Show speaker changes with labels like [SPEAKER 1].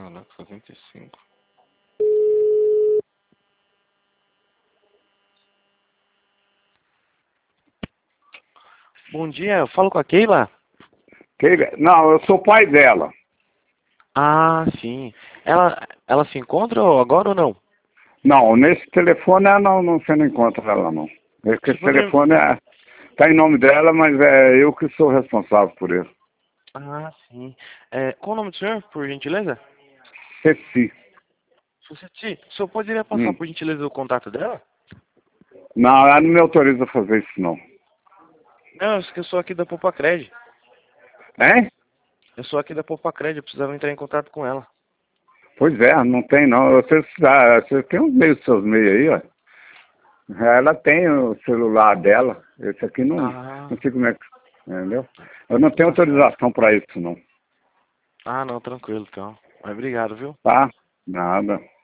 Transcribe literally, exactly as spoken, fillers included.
[SPEAKER 1] Caraca, setenta e cinco. Bom dia, eu falo com a Keila?
[SPEAKER 2] Keila? Não, eu sou pai dela.
[SPEAKER 1] Ah, sim. Ela, ela se encontra agora ou não?
[SPEAKER 2] Não, nesse telefone ela não, não, você não encontra ela não. Esse,
[SPEAKER 1] Você
[SPEAKER 2] esse
[SPEAKER 1] poderia...
[SPEAKER 2] telefone é, tá em nome dela, mas é eu que sou responsável por ele.
[SPEAKER 1] Ah, sim. É, qual o nome do senhor, por gentileza?
[SPEAKER 2] Ceci.
[SPEAKER 1] Suceti, o senhor poderia passar,
[SPEAKER 2] Hum.
[SPEAKER 1] por gentileza, o contato dela?
[SPEAKER 2] Não, ela não me autoriza a fazer isso não.
[SPEAKER 1] Não, eu sou aqui da Popacred.
[SPEAKER 2] Hein?
[SPEAKER 1] Eu sou aqui da Popacred, eu precisava entrar em contato com ela.
[SPEAKER 2] Pois é, não tem não. Você, ah, você tem uns meios, seus meios aí, ó. Ela tem o celular dela. Esse aqui não,
[SPEAKER 1] Ah,
[SPEAKER 2] não sei como é que. Entendeu? Eu não tenho
[SPEAKER 1] tá certo.
[SPEAKER 2] autorização para isso não.
[SPEAKER 1] Ah, não, tranquilo, então. Mas obrigado, viu?
[SPEAKER 2] Tá? Nada.